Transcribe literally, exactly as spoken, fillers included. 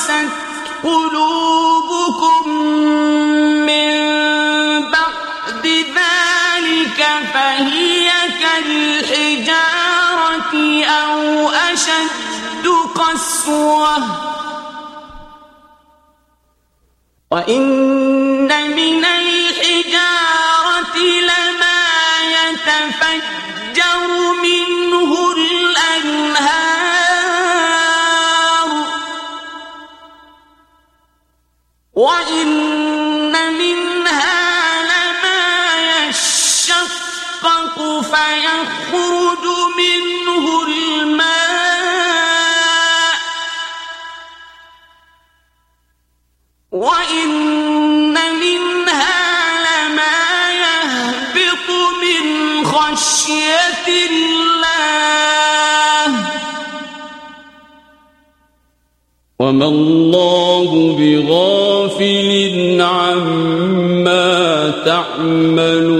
قست قلوبكم من بعد ذلك فهي كالحجارة أو أشد قسوة وإن من الحجارة لما يتفجر منه الأنهار وإن منها لما يشقق فيخرج منه الماء وإن منها لما يهبط من خشية الله وما الله بغافل عما تعملون